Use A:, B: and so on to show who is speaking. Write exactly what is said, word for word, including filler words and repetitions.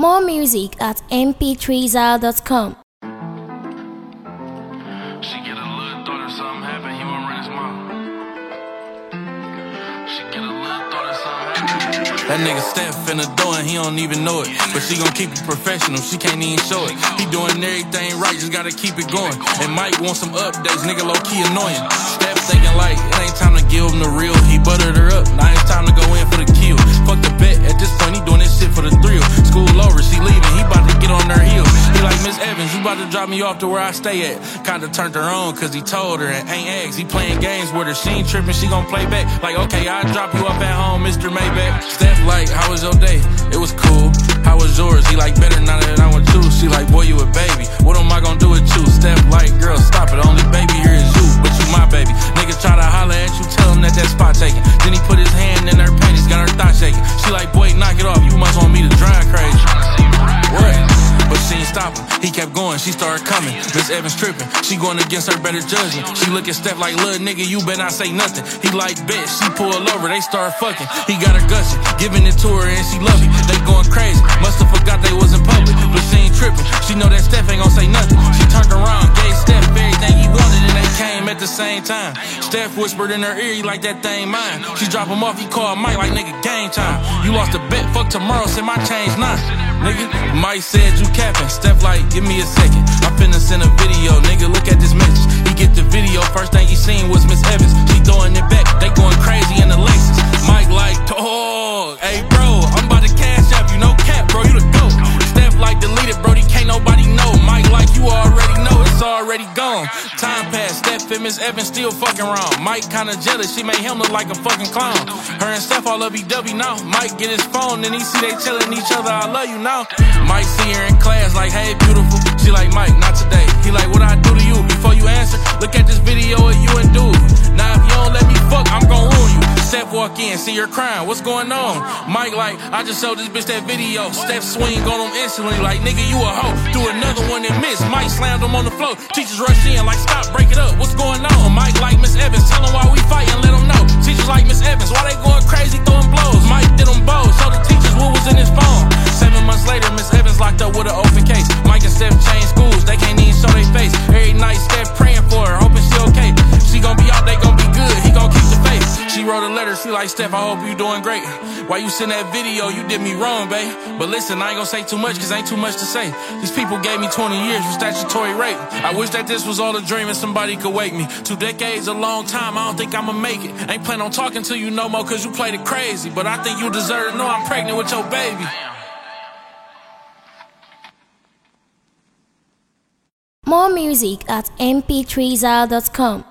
A: More music at m p three zal dot com.
B: She get a little thought of something happen, he won't run his mouth. She get a little thought of something happen. That nigga Steph in the door and he don't even know it. But she gon' keep it professional, she can't even show it. He doing everything right, just gotta keep it going. And Mike want some updates, nigga low key annoying. Steph thinking like, it ain't time to give him the real. He buttered her up, now it's time to go in for the kill. Fuck the bet, at this point he doing this shit for the thrill. School over, she leaving, he bout to get on her heels. He like, Miss Evans, you bout to drop me off to where I stay at. Kinda turned her on, cause he told her and ain't asked. He playing games with her, she ain't tripping, she gon' play back. Like, okay, I'll drop you off at home, Mister Maybach. Steph like, how was your day? It was cool. How was yours? He like, better now that I want you. She like, boy, you a baby. What am I gon' do with you? Steph like, girl, stop it. Only baby here is you, but you my baby. Niggas try to holler at you, tell him that that spot taken. Then he put his hand in her panties, got her thigh shaking. She like, boy, knock it off. You must want me to drive crazy. What? But she ain't stop him. He kept going, she started coming. Miss Evans tripping, she going against her better judgment. She look at Steph like, little nigga, you better not say nothing. He like, bet, she pull over, they start fucking. He got her gushing, giving it to her and she love it. They going crazy, musta forgot they was in public. But she ain't tripping, she know that Steph ain't gon' say nothing. She turned around, gave Steph everything he wanted and they came at the same time. Steph whispered in her ear, he like that thing mine. She drop him off, he called Mike like, nigga, game time. You lost a bet, fuck tomorrow, send my change now. Nigga, Mike said you capping. Steph like, give me a second. I'm finna send a video, nigga, look at this message. He get the video, first thing he seen was Miss Evans. She throwing it back, they going crazy in the Lexus. Mike like, oh, hey bro, I'm about to cash up, you know cap, bro, you the GOAT. Steph like, delete it, brody, can't nobody know. Mike like, you already know, it's already gone. Time passed, Steph and Miss Evans still fucking wrong. Mike kinda jealous, she made him look like a fucking clown. Her and Steph all lovey dovey now. Mike get his phone and he see they telling each other, I love you now. Mike see her in class like, hey beautiful. She like, Mike, not today. He like, what I do to you? Before you answer, look at this video of you and dude. Now if you don't let me fuck, I'm gon' ruin you. Steph walk in, see her crying, what's going on? Mike like, I just showed this bitch that video. Steph swing on him instantly like, nigga, you a hoe. Do another one and miss. Mike slammed him on the floor. Teachers rush in like, stop, break it up, what's going on? Mike like, Miss Evans, tell him why we fightin', let him know. Teachers like, Miss Evans, why they going crazy throwing blows? Mike did them both, show the teachers what was in his phone. Seven months later, Miss Evans locked up with an open case. Mike and Steph changed schools, they can't even show their face. Every night Steph praying for her, hoping she okay. She gon' be out, they gon' be good, he gon' keep the faith. She wrote a letter, she like, Steph, I hope you doing great. While you send that video, you did me wrong, babe. But listen, I ain't gon' say too much, cause ain't too much to say. These people gave me twenty years for statutory rape. I wish that this was all a dream and somebody could wake me. Two decades, a long time, I don't think I'ma make it. Ain't plan on talking to you no more, cause you played it crazy. But I think you deserve to know I'm pregnant with your baby.
A: More music at m p three zal dot com.